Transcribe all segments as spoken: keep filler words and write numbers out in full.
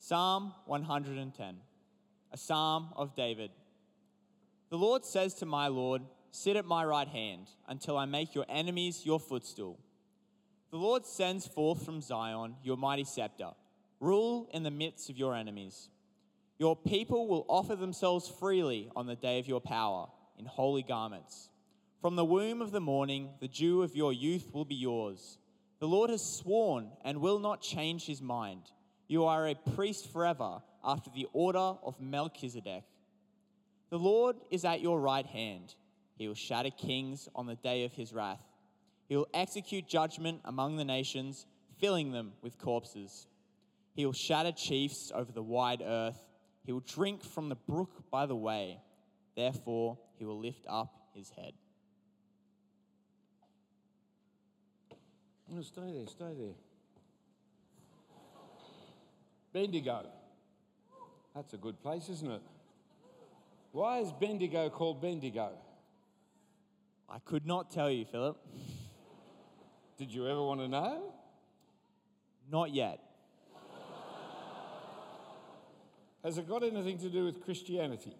Psalm one hundred ten, a psalm of David. The Lord says to my Lord, sit at my right hand until I make your enemies your footstool. The Lord sends forth from Zion your mighty scepter. Rule in the midst of your enemies. Your people will offer themselves freely on the day of your power in holy garments. From the womb of the morning, the dew of your youth will be yours. The Lord has sworn and will not change his mind. You are a priest forever after the order of Melchizedek. The Lord is at your right hand. He will shatter kings on the day of his wrath. He will execute judgment among the nations, filling them with corpses. He will shatter chiefs over the wide earth. He will drink from the brook by the way. Therefore, he will lift up his head. Oh, stay there, stay there. Bendigo. That's a good place, isn't it? Why is Bendigo called Bendigo? I could not tell you, Philip. Did you ever want to know? Not yet. Has it got anything to do with Christianity?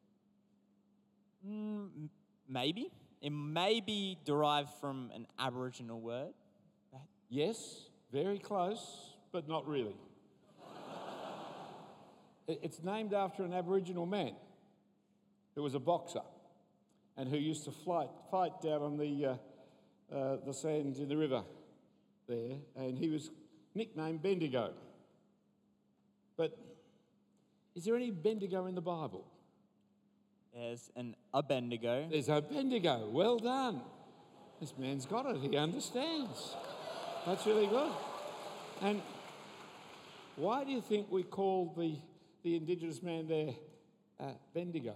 Mm, maybe. It may be derived from an Aboriginal word. Yes, very close, but not really. It's named after an Aboriginal man who was a boxer and who used to fight, fight down on the, uh, uh, the sands in the river there, and he was nicknamed Bendigo. But is there any Bendigo in the Bible? There's an Abednego. There's a Bendigo. Well done. This man's got it. He understands. That's really good. And why do you think we call the, the Indigenous man there uh, Bendigo?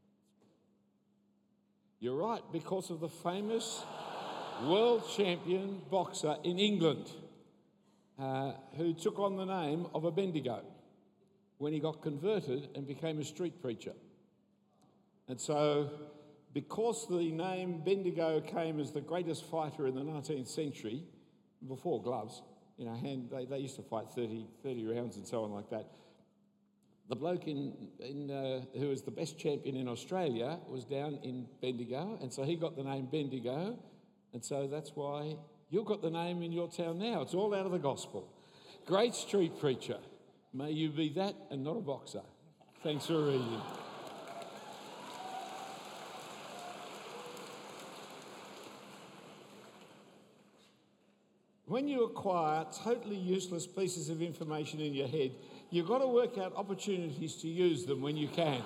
You're right, because of the famous world champion boxer in England uh, who took on the name of a Bendigo when he got converted and became a street preacher. And so, because the name Bendigo came as the greatest fighter in the nineteenth century, before gloves, you know, hand, they, they used to fight thirty, thirty rounds and so on like that. The bloke in, in uh, who was the best champion in Australia was down in Bendigo, and so he got the name Bendigo, and so that's why you've got the name in your town now. It's all out of the gospel. Great street preacher. May you be that and not a boxer. Thanks for reading. When you acquire totally useless pieces of information in your head, you've got to work out opportunities to use them when you can.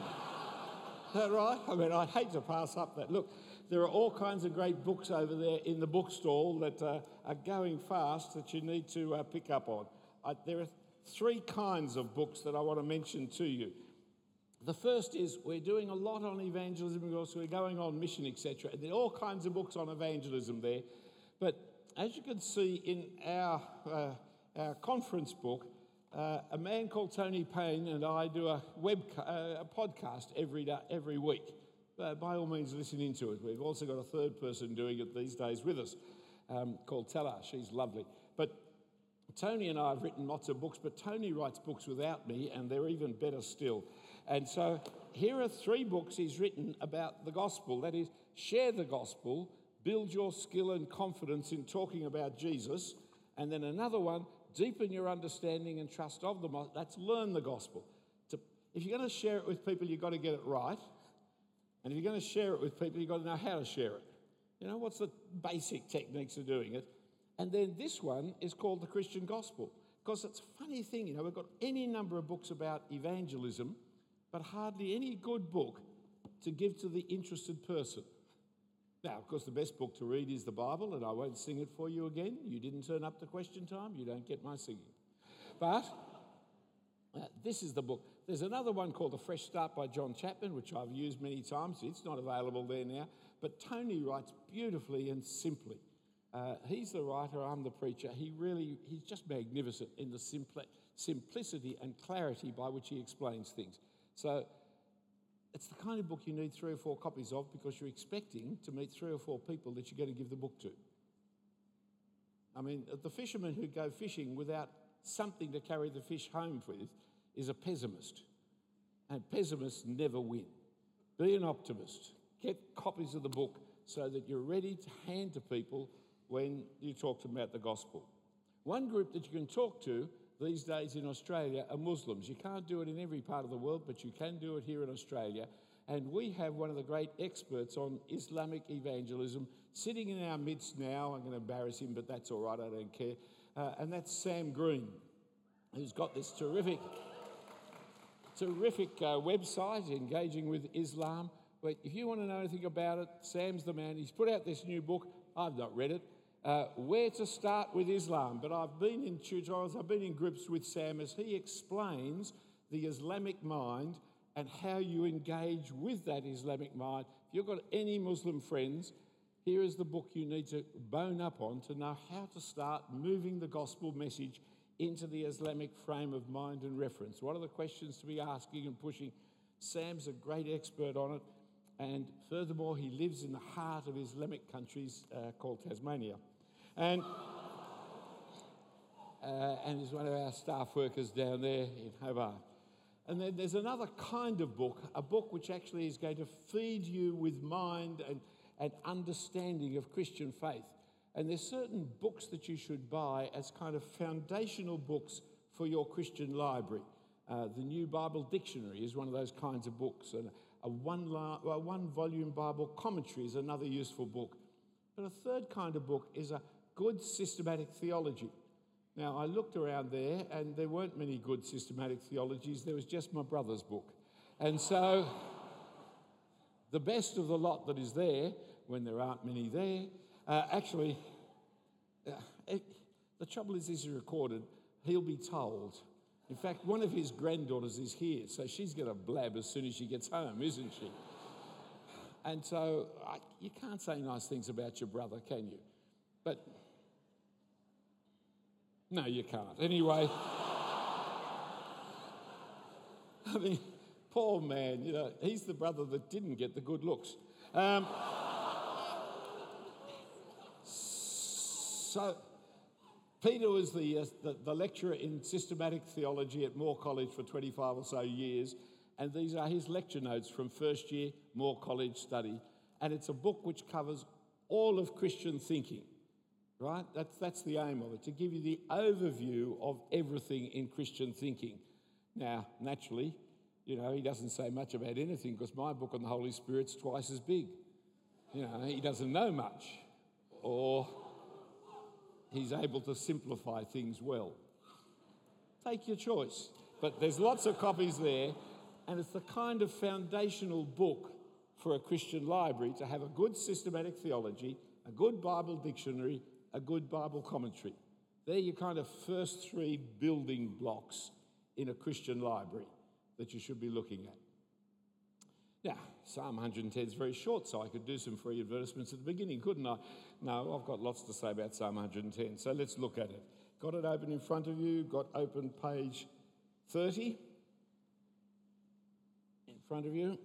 Is that right? I mean, I'd hate to pass up that. Look, there are all kinds of great books over there in the bookstall that uh, are going fast that you need to uh, pick up on. Uh, there are three kinds of books that I want to mention to you. The first is we're doing a lot on evangelism because we're going on mission, et cetera. There are all kinds of books on evangelism there. But as you can see in our, uh, our conference book, uh, a man called Tony Payne and I do a web uh, a podcast every day, every week. Uh, by all means, listen into it. We've also got a third person doing it these days with us um, called Tella. She's lovely. But Tony and I have written lots of books, but Tony writes books without me, and they're even better still. And so here are three books he's written about the gospel. That is, share the gospel, build your skill and confidence in talking about Jesus. And then another one, deepen your understanding and trust of the gospel. That's learn the gospel. To, if you're going to share it with people, you've got to get it right. And if you're going to share it with people, you've got to know how to share it. You know, what's the basic techniques of doing it? And then this one is called the Christian Gospel. Because it's a funny thing, you know, we've got any number of books about evangelism, but hardly any good book to give to the interested person. Now, of course, the best book to read is the Bible, and I won't sing it for you again. You didn't turn up to question time, you don't get my singing. But uh, this is the book. There's another one called The Fresh Start by John Chapman, which I've used many times. It's not available there now. But Tony writes beautifully and simply. Uh, he's the writer, I'm the preacher. He really, he's just magnificent in the simpli- simplicity and clarity by which he explains things. So it's the kind of book you need three or four copies of because you're expecting to meet three or four people that you're going to give the book to. I mean, the fishermen who go fishing without something to carry the fish home with is a pessimist. And pessimists never win. Be an optimist. Get copies of the book so that you're ready to hand to people when you talk to them about the gospel. One group that you can talk to these days in Australia are Muslims. You can't do it in every part of the world, but you can do it here in Australia. And we have one of the great experts on Islamic evangelism sitting in our midst now. I'm going to embarrass him, but that's all right, I don't care. Uh, and that's Sam Green, who's got this terrific, terrific uh, website, Engaging with Islam. But if you want to know anything about it, Sam's the man. He's put out this new book. I've not read it. Uh, Where to Start with Islam. But I've been in tutorials, I've been in groups with Sam as he explains the Islamic mind and how you engage with that Islamic mind. If you've got any Muslim friends, here is the book you need to bone up on to know how to start moving the gospel message into the Islamic frame of mind and reference. What are the questions to be asking and pushing? Sam's a great expert on it. And furthermore, he lives in the heart of Islamic countries uh, called Tasmania. And, uh, and he's one of our staff workers down there in Hobart. And then there's another kind of book, a book which actually is going to feed you with mind and, and understanding of Christian faith. And there's certain books that you should buy as kind of foundational books for your Christian library. Uh, the New Bible Dictionary is one of those kinds of books. And a one, la- a one volume Bible commentary is another useful book. But a third kind of book is a good systematic theology. Now, I looked around there and there weren't many good systematic theologies. There was just my brother's book. And so the best of the lot that is there, when there aren't many there, uh, actually, uh, it, the trouble is this is recorded, he'll be told. In fact, one of his granddaughters is here, so she's going to blab as soon as she gets home, isn't she? And so I, you can't say nice things about your brother, can you? But no, you can't. Anyway, I mean, poor man, you know, he's the brother that didn't get the good looks. Um, so Peter was the, uh, the, the lecturer in systematic theology at Moore College for twenty-five or so years, and these are his lecture notes from first year Moore College study, and it's a book which covers all of Christian thinking. Right? That's, that's the aim of it, to give you the overview of everything in Christian thinking. Now, naturally, you know, he doesn't say much about anything because my book on the Holy Spirit's twice as big. You know, he doesn't know much, or he's able to simplify things well. Take your choice. But there's lots of copies there, and it's the kind of foundational book for a Christian library to have a good systematic theology, a good Bible dictionary, a good Bible commentary. They're your kind of first three building blocks in a Christian library that you should be looking at. Now, Psalm one hundred ten is very short, so I could do some free advertisements at the beginning, couldn't I? No, I've got lots to say about Psalm one hundred ten, so let's look at it. Got it open in front of you, got open page thirty in front of you.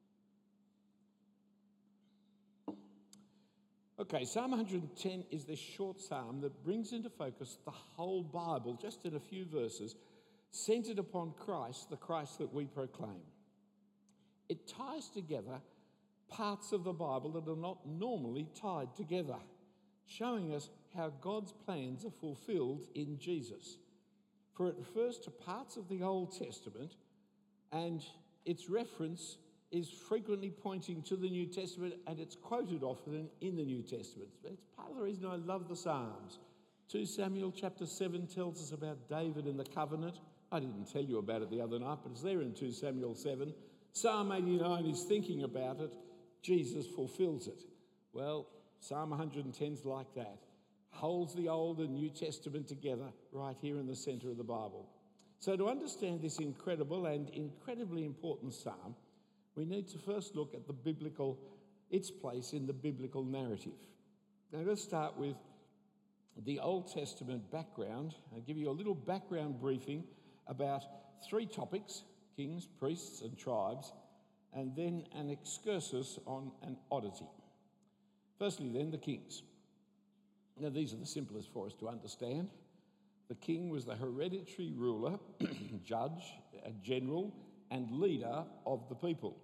Okay, Psalm one hundred ten is this short psalm that brings into focus the whole Bible, just in a few verses, centred upon Christ, the Christ that we proclaim. It ties together parts of the Bible that are not normally tied together, showing us how God's plans are fulfilled in Jesus. For it refers to parts of the Old Testament, and its reference is frequently pointing to the New Testament, and it's quoted often in the New Testament. It's part of the reason I love the Psalms. Second Samuel chapter seven tells us about David and the covenant. I didn't tell you about it the other night, but it's there in Second Samuel seven. Psalm eighty-nine is thinking about it. Jesus fulfills it. Well, Psalm one hundred ten is like that. Holds the Old and New Testament together right here in the centre of the Bible. So to understand this incredible and incredibly important psalm, we need to first look at the biblical, its place in the biblical narrative. Now let's start with the Old Testament background. I'll give you a little background briefing about three topics: kings, priests and tribes, and then an excursus on an oddity. Firstly then, the kings. Now these are the simplest for us to understand. The king was the hereditary ruler, judge, a general and leader of the people.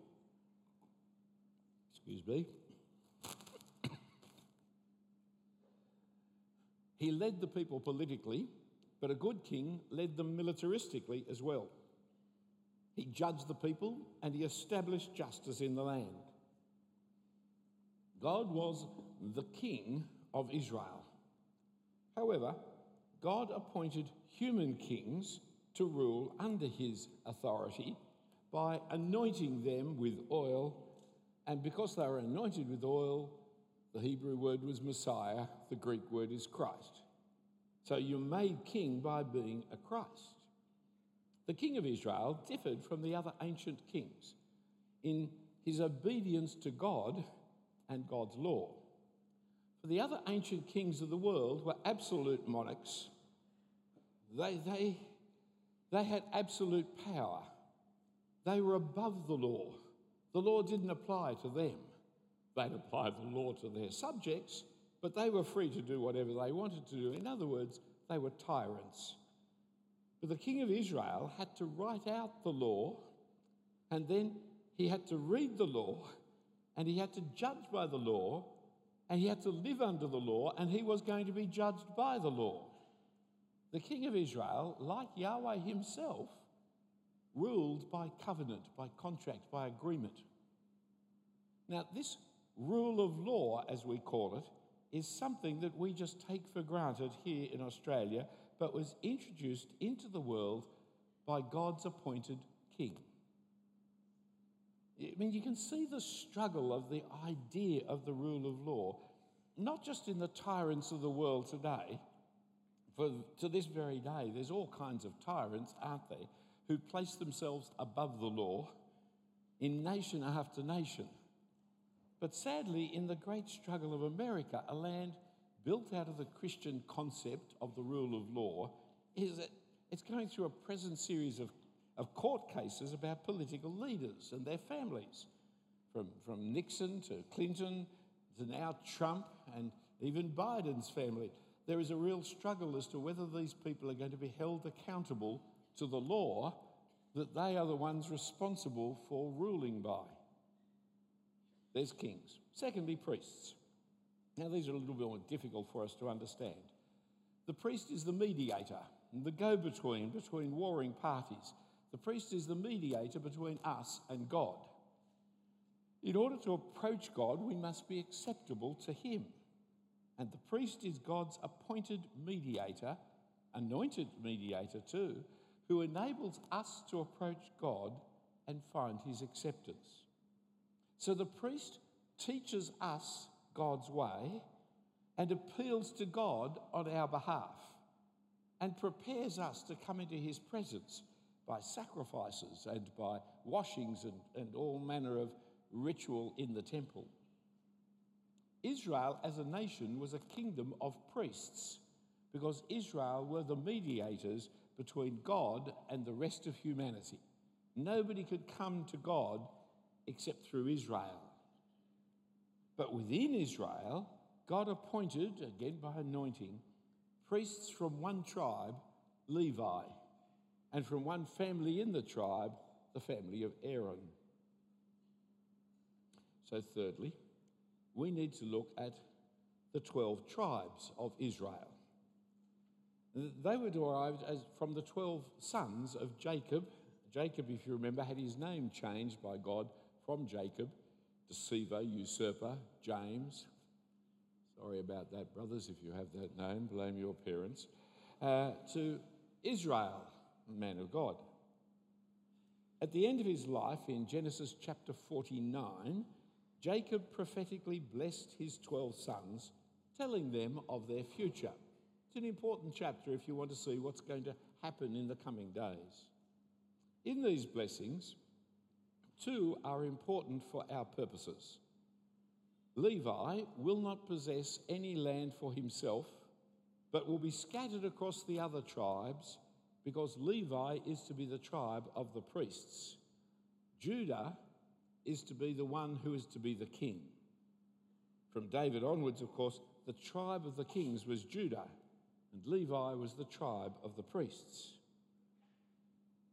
Excuse me. He led the people politically, but a good king led them militaristically as well. He judged the people and he established justice in the land. God was the king of Israel. However, God appointed human kings to rule under his authority by anointing them with oil, and because they were anointed with oil, the Hebrew word was Messiah, the Greek word is Christ. So you're made king by being a Christ. The king of Israel differed from the other ancient kings in his obedience to God and God's law. For the other ancient kings of the world were absolute monarchs. They, they, they had absolute power. They were above the law. The law didn't apply to them. They'd apply the law to their subjects, but they were free to do whatever they wanted to do. In other words, they were tyrants. But the king of Israel had to write out the law, and then he had to read the law, and he had to judge by the law, and he had to live under the law, and he was going to be judged by the law. The king of Israel, like Yahweh himself, ruled by covenant, by contract, by agreement. Now, this rule of law, as we call it, is something that we just take for granted here in Australia, but was introduced into the world by God's appointed king. I mean, you can see the struggle of the idea of the rule of law, not just in the tyrants of the world today. For to this very day, there's all kinds of tyrants, aren't there, who place themselves above the law in nation after nation. But sadly, in the great struggle of America, a land built out of the Christian concept of the rule of law, is that it's going through a present series of, of court cases about political leaders and their families, from, from Nixon to Clinton to now Trump and even Biden's family. There is a real struggle as to whether these people are going to be held accountable to the law that they are the ones responsible for ruling by. There's kings. Secondly, priests. Now, these are a little bit more difficult for us to understand. The priest is the mediator, the go-between between warring parties. The priest is the mediator between us and God. In order to approach God, we must be acceptable to him. And the priest is God's appointed mediator, anointed mediator too, who enables us to approach God and find his acceptance. So the priest teaches us God's way and appeals to God on our behalf and prepares us to come into his presence by sacrifices and by washings and, and all manner of ritual in the temple. Israel as a nation was a kingdom of priests because Israel were the mediators between God and the rest of humanity. Nobody could come to God except through Israel. But within Israel, God appointed, again by anointing, priests from one tribe, Levi, and from one family in the tribe, the family of Aaron. So thirdly, we need to look at the twelve tribes of Israel. They were derived as from the twelve sons of Jacob. Jacob, if you remember, had his name changed by God from Jacob, deceiver, usurper, James. Sorry about that, brothers, if you have that name, blame your parents. Uh, to Israel, man of God. At the end of his life, in Genesis chapter forty-nine, Jacob prophetically blessed his twelve sons, telling them of their future. It's an important chapter if you want to see what's going to happen in the coming days. In these blessings, two are important for our purposes. Levi will not possess any land for himself, but will be scattered across the other tribes because Levi is to be the tribe of the priests. Judah is to be the one who is to be the king. From David onwards, of course, the tribe of the kings was Judah, and Levi was the tribe of the priests.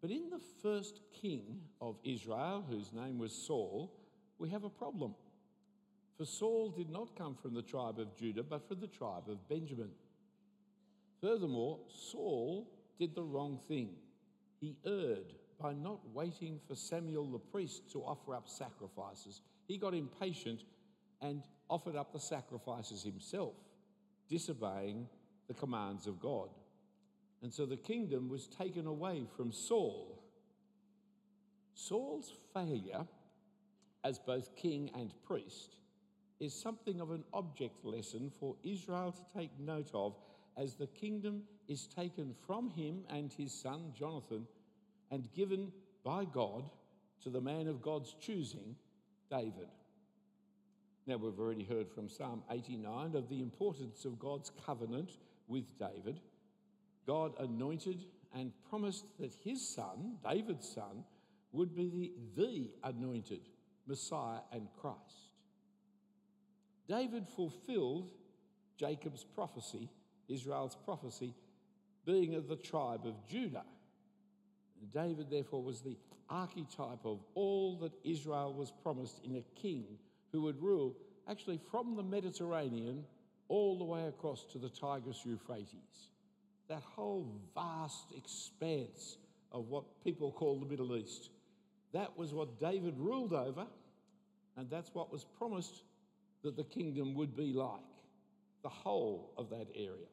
But in the first king of Israel, whose name was Saul, we have a problem. For Saul did not come from the tribe of Judah, but from the tribe of Benjamin. Furthermore, Saul did the wrong thing. He erred by not waiting for Samuel the priest to offer up sacrifices. He got impatient and offered up the sacrifices himself, disobeying the commands of God. And so the kingdom was taken away from Saul. Saul's failure as both king and priest is something of an object lesson for Israel to take note of as the kingdom is taken from him and his son Jonathan and given by God to the man of God's choosing, David. Now, we've already heard from Psalm eighty-nine of the importance of God's covenant with David. God anointed and promised that his son, David's son, would be the, the anointed Messiah and Christ. David fulfilled Jacob's prophecy, Israel's prophecy, being of the tribe of Judah. And David, therefore, was the archetype of all that Israel was promised in a king who would rule actually from the Mediterranean all the way across to the Tigris-Euphrates. That whole vast expanse of what people call the Middle East. That was what David ruled over, and that's what was promised that the kingdom would be like, the whole of that area.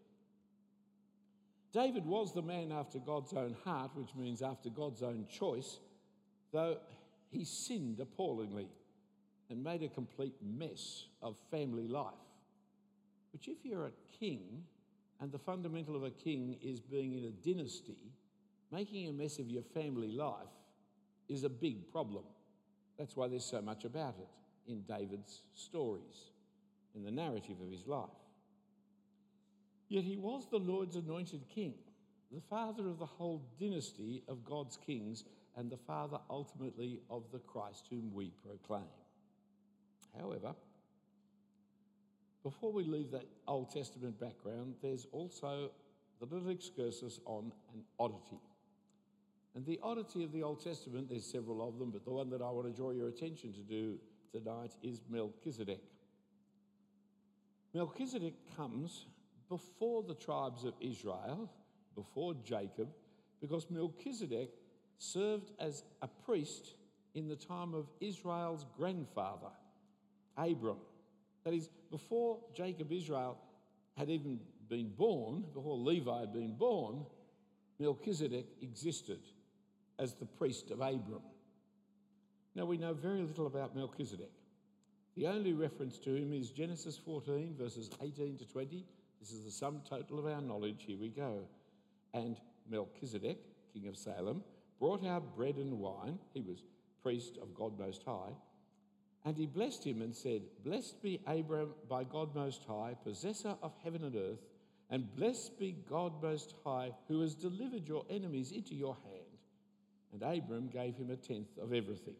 David was the man after God's own heart, which means after God's own choice, though he sinned appallingly and made a complete mess of family life, which if you're a king, and the fundamental of a king is being in a dynasty, making a mess of your family life is a big problem. That's why there's so much about it in David's stories, in the narrative of his life. Yet he was the Lord's anointed king, the father of the whole dynasty of God's kings, and the father ultimately of the Christ whom we proclaim. However, before we leave that Old Testament background, there's also the little excursus on an oddity. And the oddity of the Old Testament, there's several of them, but the one that I want to draw your attention to do tonight is Melchizedek. Melchizedek comes before the tribes of Israel, before Jacob, because Melchizedek served as a priest in the time of Israel's grandfather, Abram. That is, before Jacob Israel had even been born, before Levi had been born, Melchizedek existed as the priest of Abram. Now, we know very little about Melchizedek. The only reference to him is Genesis fourteen, verses eighteen to twenty. This is the sum total of our knowledge. Here we go. And Melchizedek, king of Salem, brought out bread and wine. He was priest of God Most High. And he blessed him and said, "Blessed be Abram by God Most High, possessor of heaven and earth, and blessed be God Most High, who has delivered your enemies into your hand." And Abram gave him a tenth of everything.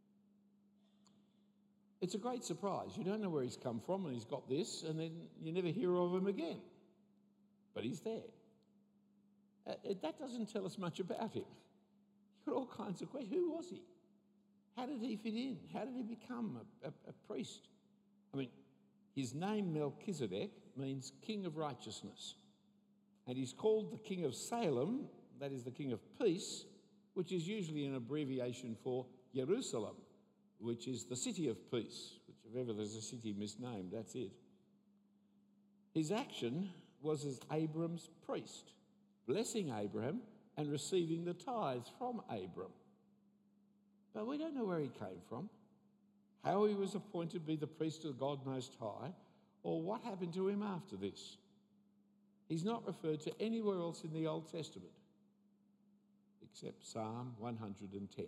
It's a great surprise. You don't know where he's come from, and he's got this, and then you never hear of him again. But he's there. Uh, that doesn't tell us much about him. You've got all kinds of questions. Who was he? How did he fit in? How did he become a, a, a priest? I mean, his name Melchizedek means king of righteousness. And he's called the king of Salem, that is the king of peace, which is usually an abbreviation for Jerusalem, which is the city of peace, which if ever there's a city misnamed, that's it. His action was as Abram's priest, blessing Abraham and receiving the tithes from Abram. But we don't know where he came from, how he was appointed to be the priest of God Most High, or what happened to him after this. He's not referred to anywhere else in the Old Testament, except Psalm one hundred ten.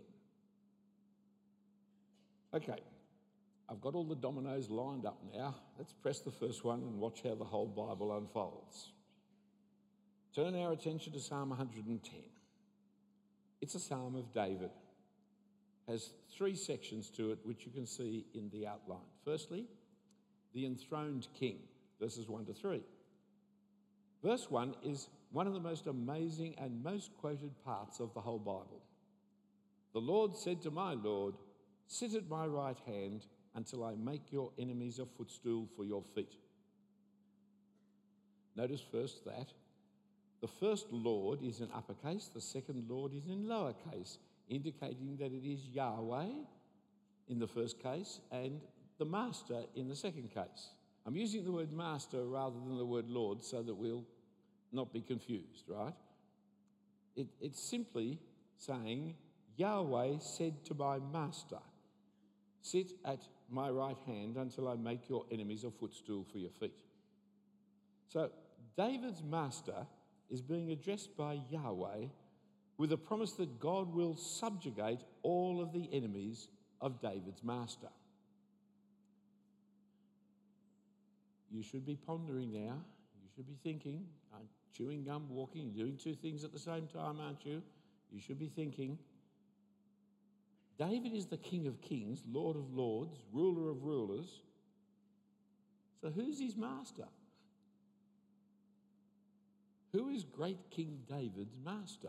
Okay, I've got all the dominoes lined up now. Let's press the first one and watch how the whole Bible unfolds. Turn our attention to Psalm one hundred ten. It's a psalm of David. Has three sections to it, which you can see in the outline. Firstly, the enthroned king, verses one to three. Verse one is one of the most amazing and most quoted parts of the whole Bible. The Lord said to my Lord, sit at my right hand until I make your enemies a footstool for your feet. Notice first that the first Lord is in uppercase, the second Lord is in lowercase, indicating that it is Yahweh in the first case and the Master in the second case. I'm using the word Master rather than the word Lord so that we'll not be confused, right? It, it's simply saying, Yahweh said to my Master, sit at my right hand until I make your enemies a footstool for your feet. So David's Master is being addressed by Yahweh with a promise that God will subjugate all of the enemies of David's Master. You should be pondering now. You should be thinking. I'm chewing gum, walking, doing two things at the same time, aren't you? You should be thinking. David is the King of Kings, Lord of Lords, ruler of rulers. So who's his master? Who is great King David's master?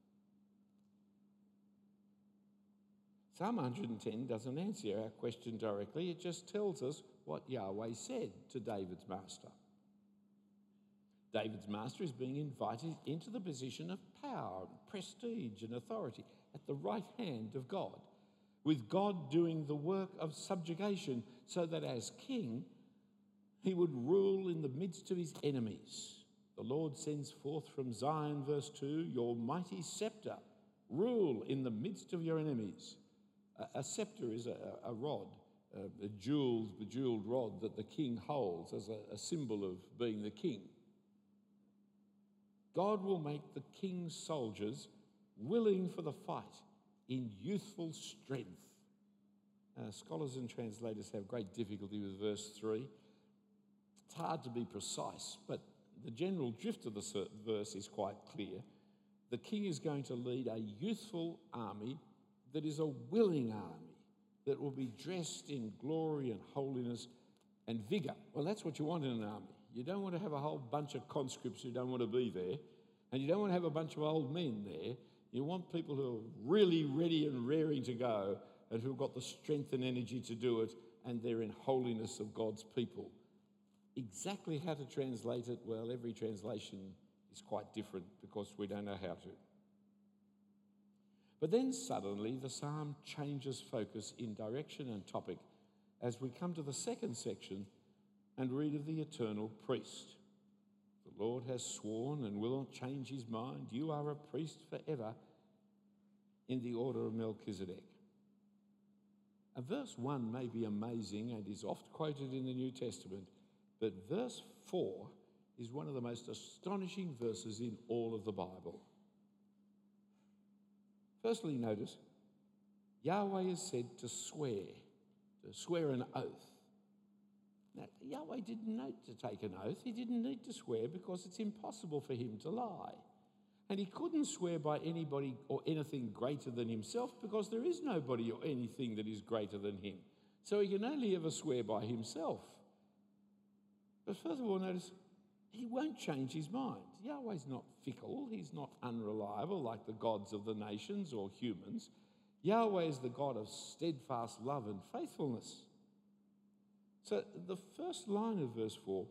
Psalm one hundred ten doesn't answer our question directly. It just tells us what Yahweh said to David's master. David's master is being invited into the position of power, prestige and authority at the right hand of God, with God doing the work of subjugation so that as king, he would rule in the midst of his enemies. The Lord sends forth from Zion, verse two, your mighty scepter, rule in the midst of your enemies. A, a scepter is a, a rod, a, a jeweled, bejeweled rod that the king holds as a, a symbol of being the king. God will make the king's soldiers willing for the fight in youthful strength. Uh, scholars and translators have great difficulty with verse three. It's hard to be precise, but the general drift of the verse is quite clear. The king is going to lead a youthful army that is a willing army, that will be dressed in glory and holiness and vigour. Well, that's what you want in an army. You don't want to have a whole bunch of conscripts who don't want to be there, and you don't want to have a bunch of old men there. You want people who are really ready and raring to go and who've got the strength and energy to do it, and they're in holiness of God's people. Exactly how to translate it, well, every translation is quite different because we don't know how to. But then suddenly the psalm changes focus in direction and topic as we come to the second section and read of the eternal priest. The Lord has sworn and will not change his mind. You are a priest forever in the order of Melchizedek. A verse one may be amazing and is oft quoted in the New Testament, but verse four is one of the most astonishing verses in all of the Bible. Firstly, notice, Yahweh is said to swear, to swear an oath. Now, Yahweh didn't need to take an oath. He didn't need to swear because it's impossible for him to lie. And he couldn't swear by anybody or anything greater than himself because there is nobody or anything that is greater than him. So he can only ever swear by himself. But furthermore, notice, he won't change his mind. Yahweh's not fickle. He's not unreliable like the gods of the nations or humans. Yahweh is the God of steadfast love and faithfulness. So the first line of verse four,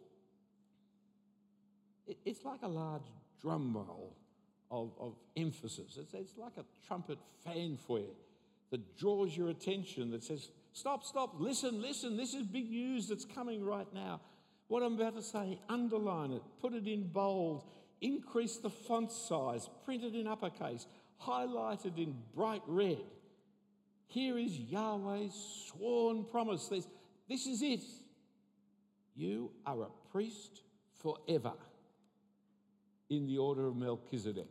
it's like a large drum roll of, of emphasis. It's, it's like a trumpet fanfare that draws your attention, that says, stop, stop, listen, listen, this is big news that's coming right now. What I'm about to say, underline it, put it in bold, increase the font size, print it in uppercase, highlight it in bright red. Here is Yahweh's sworn promise. This, this is it. You are a priest forever in the order of Melchizedek.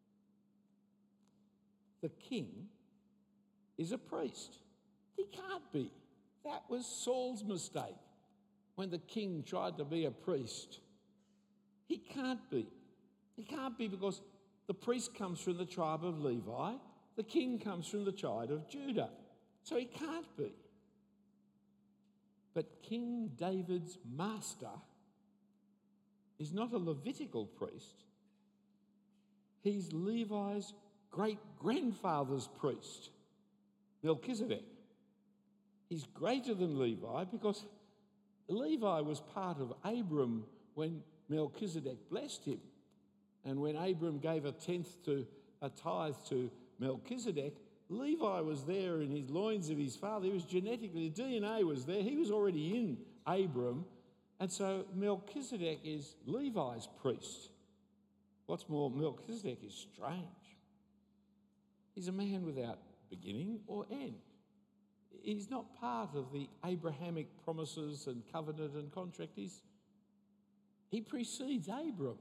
The king is a priest. He can't be. That was Saul's mistake. When the king tried to be a priest. He can't be. He can't be because the priest comes from the tribe of Levi, the king comes from the tribe of Judah. So he can't be. But King David's master is not a Levitical priest. He's Levi's great-grandfather's priest. Melchizedek. He's greater than Levi because Levi was part of Abram when Melchizedek blessed him. And when Abram gave a tenth to a tithe to Melchizedek, Levi was there in his loins of his father. He was genetically, the D N A was there. He was already in Abram. And so Melchizedek is Levi's priest. What's more, Melchizedek is strange. He's a man without beginning or end. He's not part of the Abrahamic promises and covenant and contract. He's, he precedes Abram.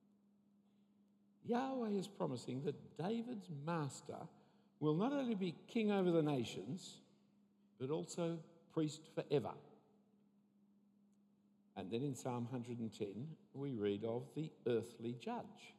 Yahweh is promising that David's master will not only be king over the nations, but also priest forever. And then in Psalm one hundred ten, we read of the earthly judge.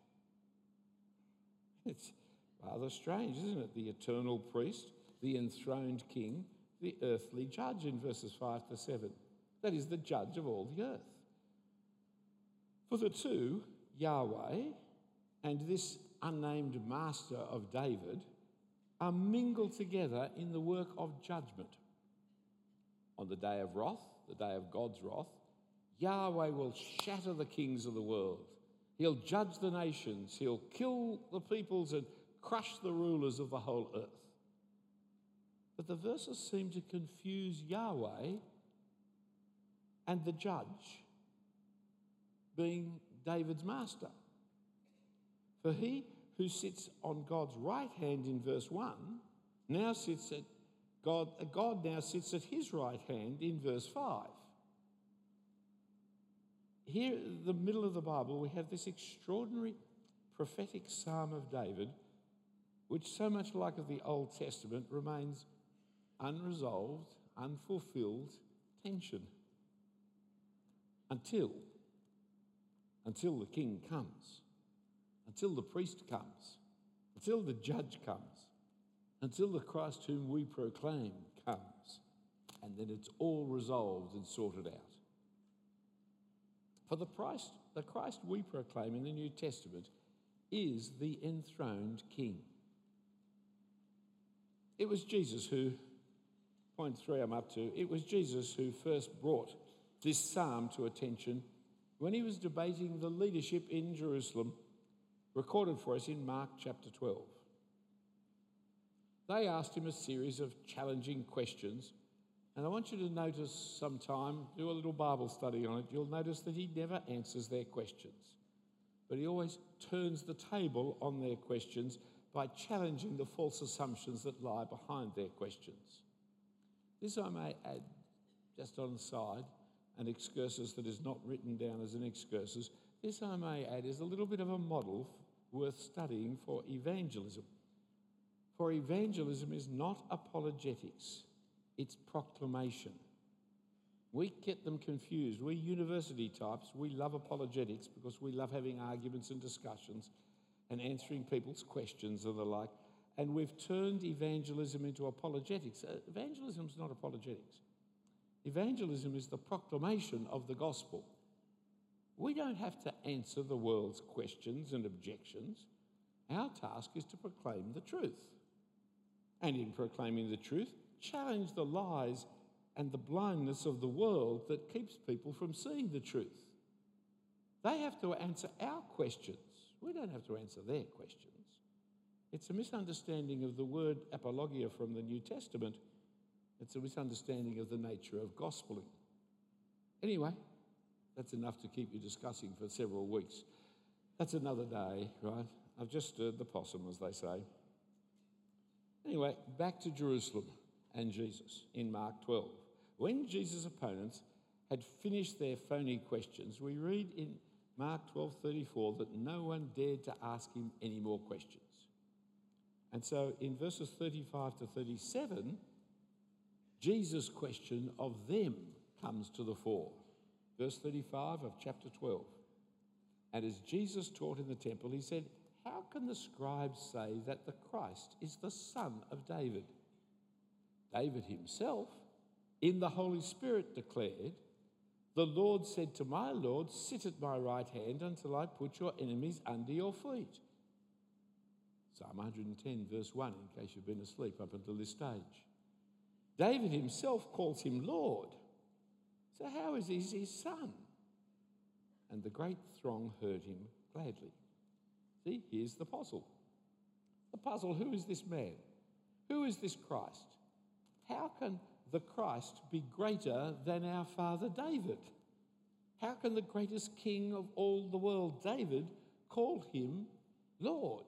It's rather strange, isn't it? The eternal priest, the enthroned king, the earthly judge in verses five to seven. That is the judge of all the earth. For the two, Yahweh and this unnamed master of David, are mingled together in the work of judgment. On the day of wrath, the day of God's wrath, Yahweh will shatter the kings of the world. He'll judge the nations. He'll kill the peoples and crush the rulers of the whole earth. But the verses seem to confuse Yahweh and the judge, being David's master. For he who sits on God's right hand in verse one now sits at God, God now sits at his right hand in verse five. Here in the middle of the Bible, we have this extraordinary prophetic psalm of David, which so much like of the Old Testament remains unresolved, unfulfilled tension until, until the king comes. Until the priest comes, until the judge comes, until the Christ whom we proclaim comes, and then it's all resolved and sorted out. For the Christ, the Christ we proclaim in the New Testament is the enthroned King. It was Jesus who, point three I'm up to, it was Jesus who first brought this psalm to attention when he was debating the leadership in Jerusalem, recorded for us in Mark chapter twelve. They asked him a series of challenging questions, and I want you to notice sometime, do a little Bible study on it, you'll notice that he never answers their questions, but he always turns the table on their questions by challenging the false assumptions that lie behind their questions. This I may add, just on the side, an excursus that is not written down as an excursus. This, I may add, is a little bit of a model worth studying for evangelism. For evangelism is not apologetics, it's proclamation. We get them confused. We university types, we love apologetics because we love having arguments and discussions and answering people's questions and the like. And we've turned evangelism into apologetics. Uh, evangelism is not apologetics. Evangelism is the proclamation of the gospel. We don't have to answer the world's questions and objections. Our task is to proclaim the truth. And in proclaiming the truth, challenge the lies and the blindness of the world that keeps people from seeing the truth. They have to answer our questions. We don't have to answer their questions. It's a misunderstanding of the word apologia from the New Testament. It's a misunderstanding of the nature of gospeling. Anyway, that's enough to keep you discussing for several weeks. That's another day, right? I've just stirred the possum, as they say. Anyway, back to Jerusalem and Jesus in Mark twelve. When Jesus' opponents had finished their phony questions, we read in Mark twelve thirty-four that no one dared to ask him any more questions. And so in verses thirty-five to thirty-seven, Jesus' question of them comes to the fore. Verse thirty-five of chapter twelve. And as Jesus taught in the temple, he said, "How can the scribes say that the Christ is the son of David? David himself, in the Holy Spirit, declared, 'The Lord said to my Lord, sit at my right hand until I put your enemies under your feet.' Psalm one hundred ten, verse one, in case you've been asleep up until this stage. David himself calls him Lord. So how is he his son? And the great throng heard him gladly. See, here's the puzzle. The puzzle, who is this man? Who is this Christ? How can the Christ be greater than our father David? How can the greatest king of all the world, David, call him Lord?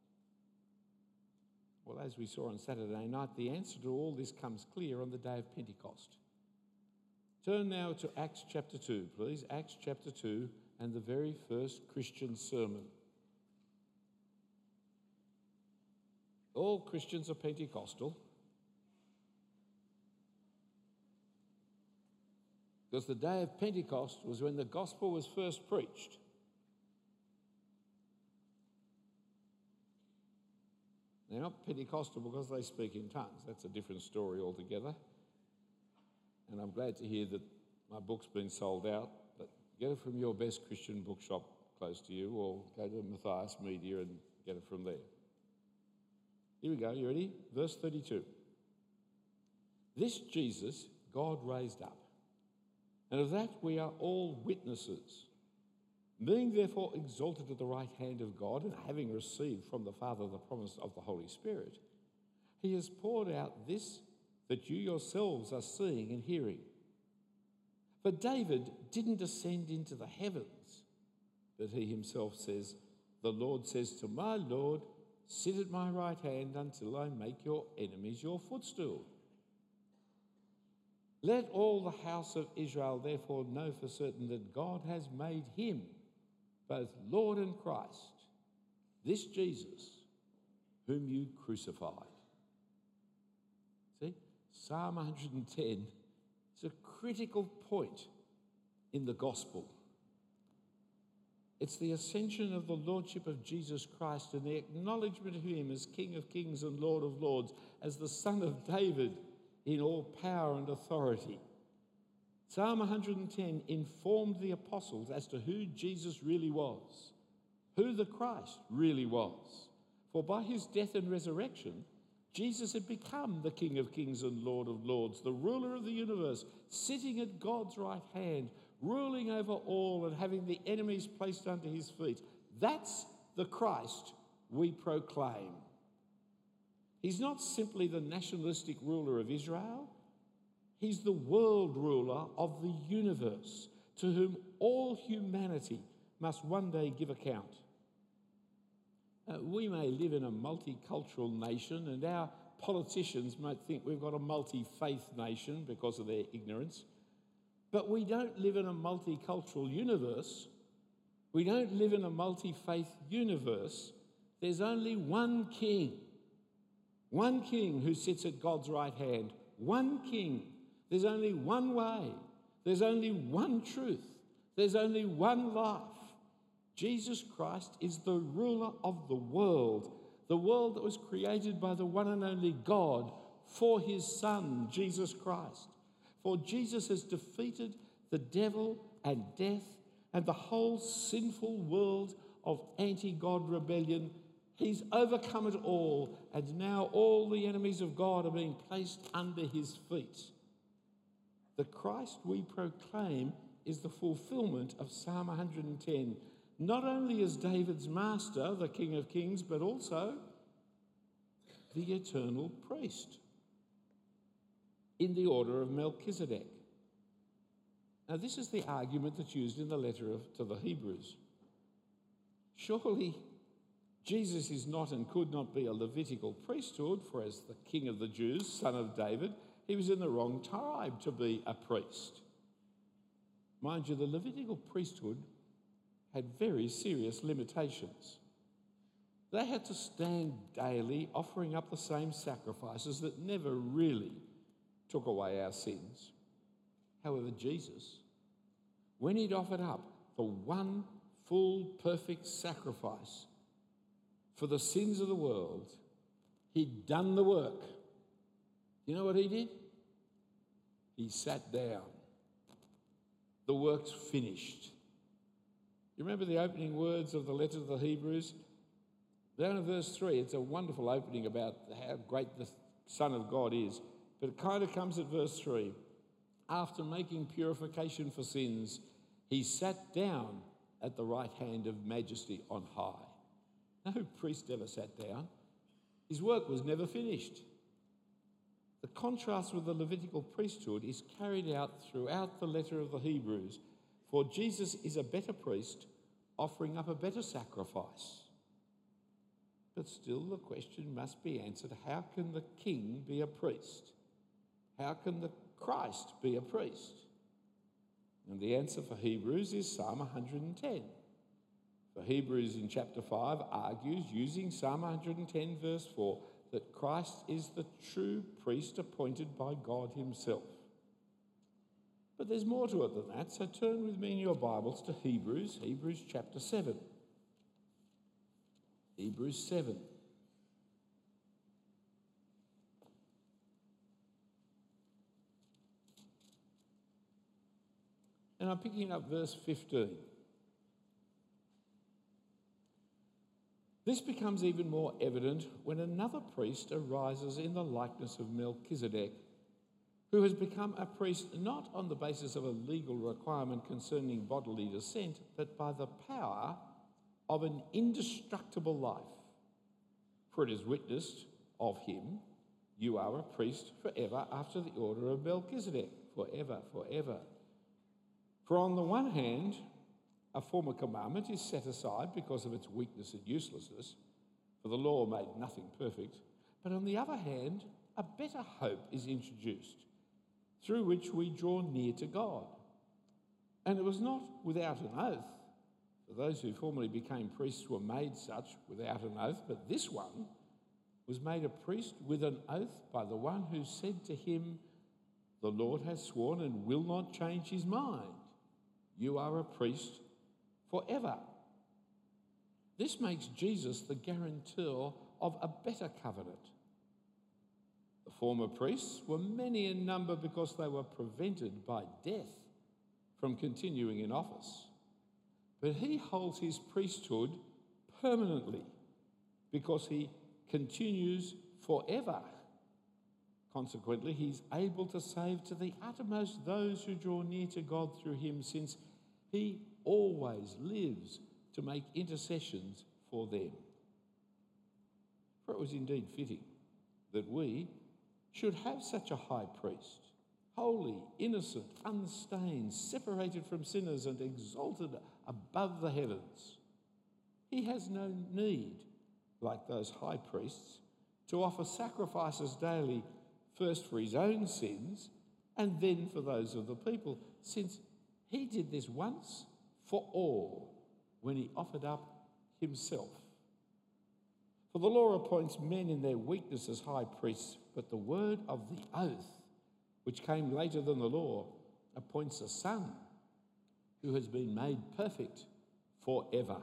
Well, as we saw on Saturday night, the answer to all this comes clear on the day of Pentecost. Turn now to Acts chapter two, please. Acts chapter two and the very first Christian sermon. All Christians are Pentecostal, because the day of Pentecost was when the gospel was first preached. They're not Pentecostal because they speak in tongues. That's a different story altogether. And I'm glad to hear that my book's been sold out, but get it from your best Christian bookshop close to you, or go to Matthias Media and get it from there. Here we go, you ready? Verse thirty-two. This Jesus God raised up, and of that we are all witnesses. Being therefore exalted at the right hand of God, and having received from the Father the promise of the Holy Spirit, he has poured out this that you yourselves are seeing and hearing. For David didn't ascend into the heavens, but he himself says, the Lord says to my Lord, sit at my right hand until I make your enemies your footstool. Let all the house of Israel therefore know for certain that God has made him both Lord and Christ, this Jesus, whom you crucified. See, Psalm one hundred ten is a critical point in the gospel. It's the ascension of the lordship of Jesus Christ and the acknowledgement of him as King of kings and Lord of lords, as the Son of David in all power and authority. Psalm one hundred ten informed the apostles as to who Jesus really was, who the Christ really was. For by his death and resurrection, Jesus had become the King of kings and Lord of lords, the ruler of the universe, sitting at God's right hand, ruling over all and having the enemies placed under his feet. That's the Christ we proclaim. He's not simply the nationalistic ruler of Israel. He's the world ruler of the universe, to whom all humanity must one day give account. Uh, we may live in a multicultural nation, and our politicians might think we've got a multi-faith nation because of their ignorance, but we don't live in a multicultural universe. We don't live in a multi-faith universe. There's only one king, one king who sits at God's right hand, one king. There's only one way. There's only one truth. There's only one life. Jesus Christ is the ruler of the world, the world that was created by the one and only God for his Son, Jesus Christ. For Jesus has defeated the devil and death and the whole sinful world of anti-God rebellion. He's overcome it all, and now all the enemies of God are being placed under his feet. The Christ we proclaim is the fulfillment of Psalm one hundred ten, not only as David's master, the King of Kings, but also the eternal priest in the order of Melchizedek. Now, this is the argument that's used in the letter of, to the Hebrews. Surely Jesus is not and could not be a Levitical priesthood, for as the King of the Jews, son of David, he was in the wrong tribe to be a priest. Mind you, the Levitical priesthood had very serious limitations. They had to stand daily offering up the same sacrifices that never really took away our sins. However, Jesus, when he'd offered up the one full, perfect sacrifice for the sins of the world, he'd done the work. You know what he did? He sat down. The work's finished. You remember the opening words of the letter to the Hebrews? Down in verse three, it's a wonderful opening about how great the Son of God is. But it kind of comes at verse three. After making purification for sins, he sat down at the right hand of majesty on high. No priest ever sat down. His work was never finished. The contrast with the Levitical priesthood is carried out throughout the letter of the Hebrews, for Jesus is a better priest, offering up a better sacrifice. But still the question must be answered, how can the king be a priest? How can the Christ be a priest? And the answer for Hebrews is Psalm one hundred ten. For Hebrews in chapter five argues, using Psalm one hundred ten verse four, that Christ is the true priest appointed by God himself. But there's more to it than that, so turn with me in your Bibles to Hebrews, Hebrews chapter seven. Hebrews seven. And I'm picking up verse fifteen. This becomes even more evident when another priest arises in the likeness of Melchizedek, who has become a priest not on the basis of a legal requirement concerning bodily descent, but by the power of an indestructible life. For it is witnessed of him, you are a priest forever after the order of Melchizedek, forever, forever. For on the one hand, a former commandment is set aside because of its weakness and uselessness, for the law made nothing perfect. But on the other hand, a better hope is introduced, through which we draw near to God. And it was not without an oath, for those who formerly became priests were made such without an oath, but this one was made a priest with an oath by the one who said to him, the Lord has sworn and will not change his mind. You are a priest forever. This makes Jesus the guarantor of a better covenant. The former priests were many in number because they were prevented by death from continuing in office. But he holds his priesthood permanently because he continues forever. Consequently, he's able to save to the uttermost those who draw near to God through him, since he always lives to make intercessions for them. For it was indeed fitting that we should have such a high priest, holy, innocent, unstained, separated from sinners and exalted above the heavens. He has no need, like those high priests, to offer sacrifices daily, first for his own sins and then for those of the people, since he did this once for all when he offered up himself. For the law appoints men in their weakness as high priests, but the word of the oath, which came later than the law, appoints a son who has been made perfect forever.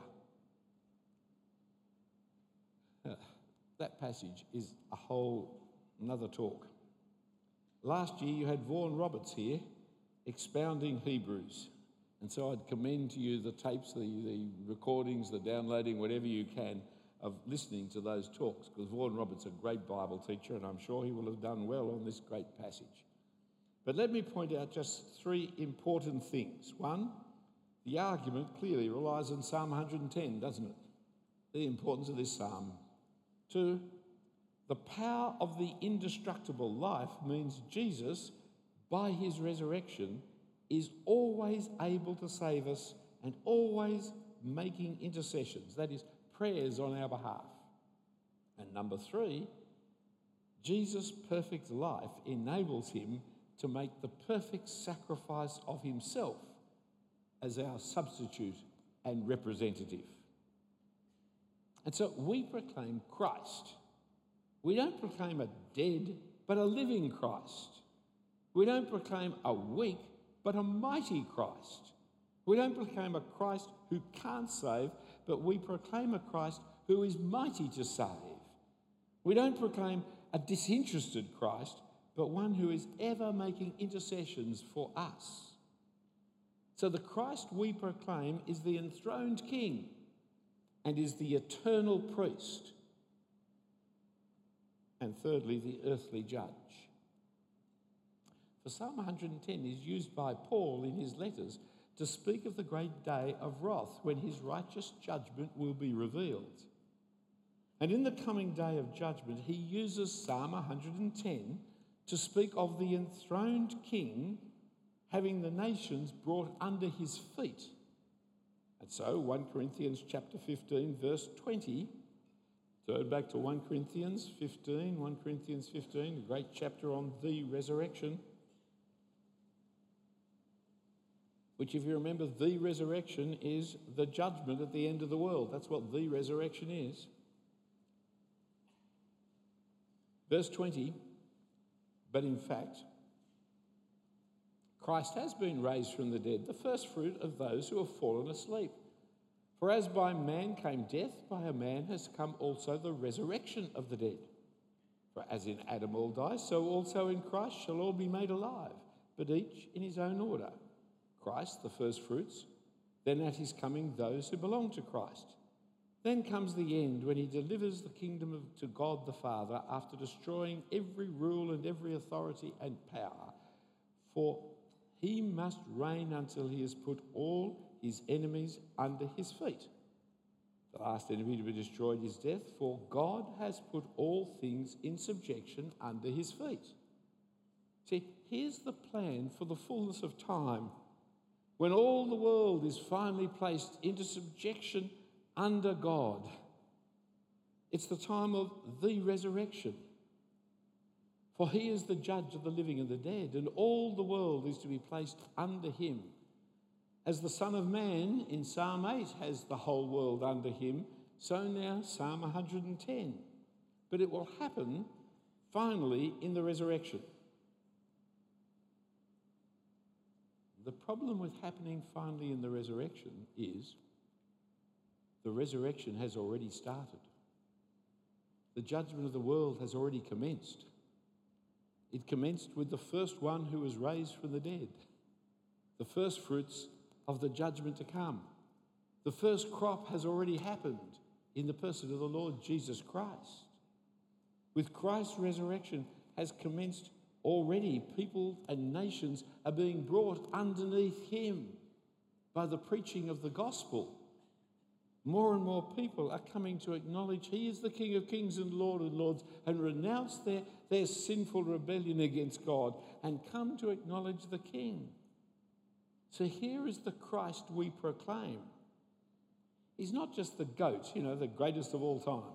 Uh, that passage is a whole another talk. Last year you had Vaughan Roberts here expounding Hebrews. And so I'd commend to you the tapes, the, the recordings, the downloading, whatever you can, of listening to those talks, because Vaughan Roberts is a great Bible teacher and I'm sure he will have done well on this great passage. But let me point out just three important things. One, the argument clearly relies on Psalm one hundred ten, doesn't it? The importance of this psalm. Two, the power of the indestructible life means Jesus, by his resurrection, is always able to save us and always making intercessions, that is, prayers on our behalf. And number three, Jesus' perfect life enables him to make the perfect sacrifice of himself as our substitute and representative. And so we proclaim Christ. We don't proclaim a dead, but a living Christ. We don't proclaim a weak, but a mighty Christ. We don't proclaim a Christ who can't save, but we proclaim a Christ who is mighty to save. We don't proclaim a disinterested Christ, but one who is ever making intercessions for us. So the Christ we proclaim is the enthroned King, and is the eternal priest. And thirdly, the earthly judge. For Psalm one hundred ten is used by Paul in his letters to speak of the great day of wrath when his righteous judgment will be revealed. And in the coming day of judgment, he uses Psalm one hundred ten to speak of the enthroned king having the nations brought under his feet. And so First Corinthians chapter fifteen, verse twenty, turn back to First Corinthians fifteen, First Corinthians fifteen, a great chapter on the resurrection, which, if you remember, the resurrection is the judgment at the end of the world. That's what the resurrection is. Verse twenty, but in fact, Christ has been raised from the dead, the first fruit of those who have fallen asleep. For as by man came death, by a man has come also the resurrection of the dead. For as in Adam all die, so also in Christ shall all be made alive, but each in his own order. Christ, the first fruits, then at his coming those who belong to Christ. Then comes the end when he delivers the kingdom of, to God the Father after destroying every rule and every authority and power. For he must reign until he has put all his enemies under his feet. The last enemy to be destroyed is death, for God has put all things in subjection under his feet. See, here's the plan for the fullness of time, when all the world is finally placed into subjection under God. It's the time of the resurrection. For he is the judge of the living and the dead, and all the world is to be placed under him. As the Son of Man in Psalm eight has the whole world under him, so now Psalm one hundred ten. But it will happen finally in the resurrection. The problem with happening finally in the resurrection is the resurrection has already started. The judgment of the world has already commenced. It commenced with the first one who was raised from the dead, the first fruits of the judgment to come. The first crop has already happened in the person of the Lord Jesus Christ. With Christ's resurrection has commenced already. People and nations are being brought underneath him by the preaching of the gospel. More and more people are coming to acknowledge he is the King of Kings and Lord of Lords, and renounce their, their sinful rebellion against God and come to acknowledge the King. So here is the Christ we proclaim. He's not just the goat, you know, the greatest of all time.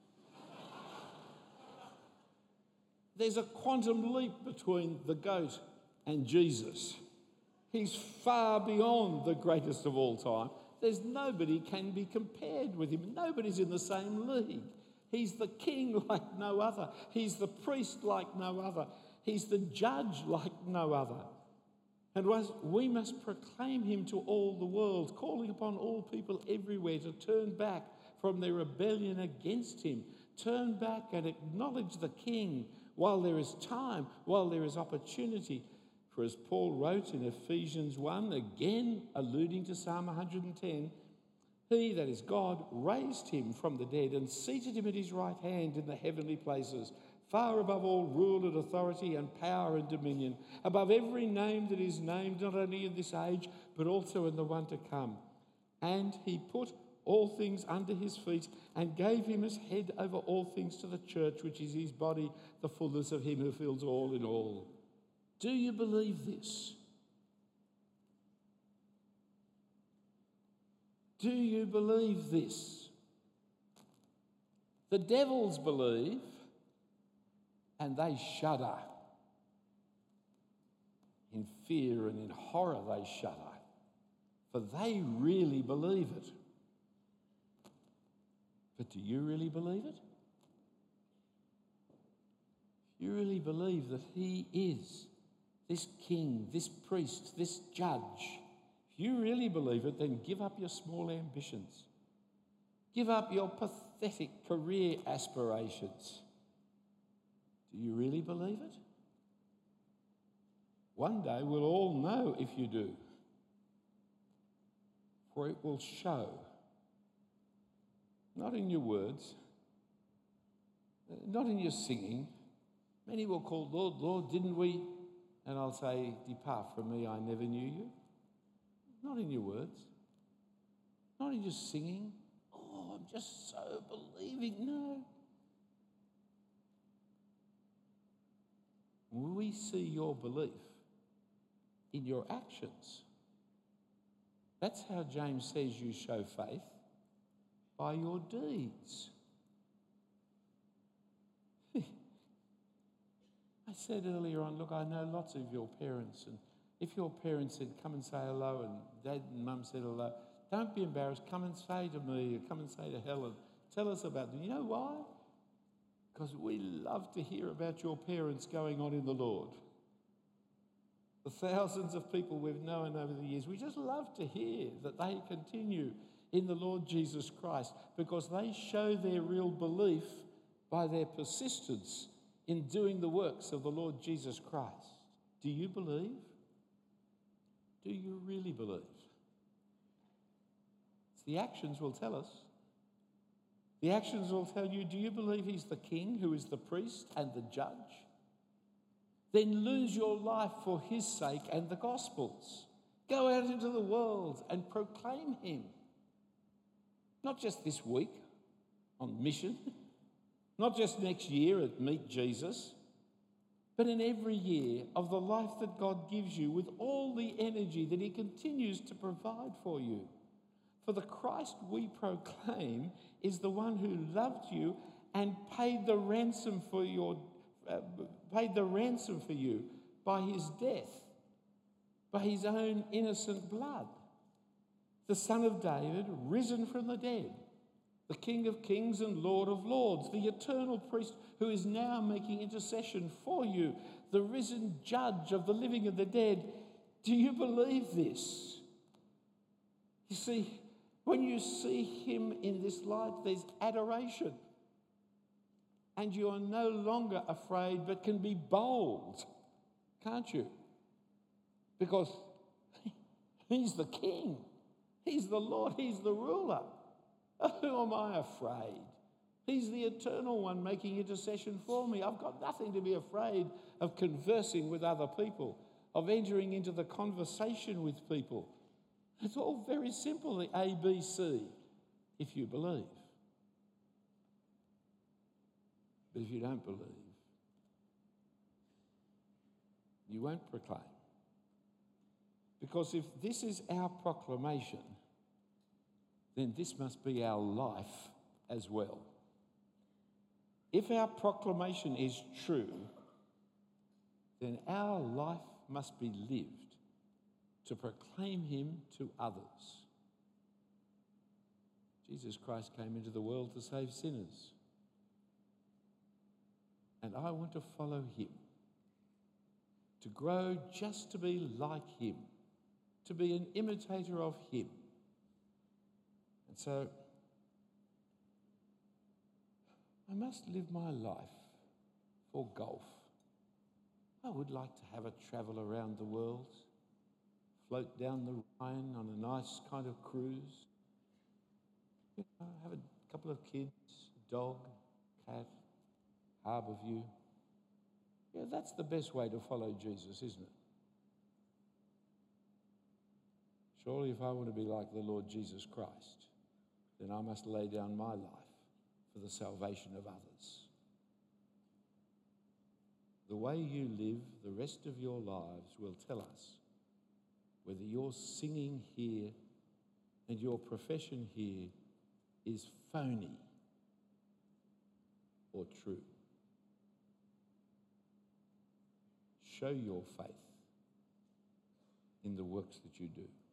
There's a quantum leap between the goat and Jesus. He's far beyond the greatest of all time. There's nobody can be compared with him. Nobody's in the same league. He's the king like no other. He's the priest like no other. He's the judge like no other. And we must proclaim him to all the world, calling upon all people everywhere to turn back from their rebellion against him. Turn back and acknowledge the King while there is time, while there is opportunity. For as Paul wrote in Ephesians one, again alluding to Psalm one hundred ten, he, that is God, raised him from the dead and seated him at his right hand in the heavenly places, far above all rule and authority and power and dominion, above every name that is named, not only in this age, but also in the one to come. And he put all things under his feet and gave him as head over all things to the church, which is his body, the fullness of him who fills all in all. Do you believe this? Do you believe this? The devils believe, and they shudder. In fear and in horror they shudder, for they really believe it. But do you really believe it? If you really believe that he is this king, this priest, this judge, if you really believe it, then give up your small ambitions. Give up your pathetic career aspirations. Do you really believe it? One day we'll all know if you do, for it will show not in your words, not in your singing. Many will call, Lord, Lord, didn't we? And I'll say, depart from me, I never knew you. Not in your words, not in your singing. Oh, I'm just so believing. No. We see your belief in your actions. That's how James says you show faith, by your deeds. I said earlier on, look, I know lots of your parents, and if your parents said, come and say hello, and dad and mum said hello, don't be embarrassed, come and say to me, or come and say to Helen, tell us about them. You know why? Because we love to hear about your parents going on in the Lord. The thousands of people we've known over the years, we just love to hear that they continue in the Lord Jesus Christ because they show their real belief by their persistence in doing the works of the Lord Jesus Christ. Do you believe? Do you really believe? The actions will tell us. The actions will tell you, do you believe he's the king who is the priest and the judge? Then lose your life for his sake and the gospel's. Go out into the world and proclaim him. Not just this week on mission, not just next year at Meet Jesus, but in every year of the life that God gives you with all the energy that he continues to provide for you. For the Christ we proclaim is the one who loved you and paid the ransom for your uh, paid the ransom for you by his death, by his own innocent blood. The Son of David, risen from the dead, the King of kings and Lord of lords, the eternal priest who is now making intercession for you, the risen judge of the living and the dead. Do you believe this? You see, when you see him in this light, there's adoration. And you are no longer afraid, but can be bold, can't you? Because he's the king. He's the Lord. He's the ruler. Who am I afraid? He's the eternal one making intercession for me. I've got nothing to be afraid of conversing with other people, of entering into the conversation with people. It's all very simple, the A B C, if you believe. But if you don't believe, you won't proclaim. Because if this is our proclamation, then this must be our life as well. If our proclamation is true, then our life must be lived to proclaim him to others. Jesus Christ came into the world to save sinners. And I want to follow him, to grow just to be like him, to be an imitator of him. And so I must live my life for golf. I would like to have a travel around the world, float down the Rhine on a nice kind of cruise, you know, have a couple of kids, a dog, cat, harbour view. Yeah, that's the best way to follow Jesus, isn't it? Surely if I want to be like the Lord Jesus Christ, then I must lay down my life for the salvation of others. The way you live the rest of your lives will tell us whether your singing here and your profession here is phony or true. Show your faith in the works that you do.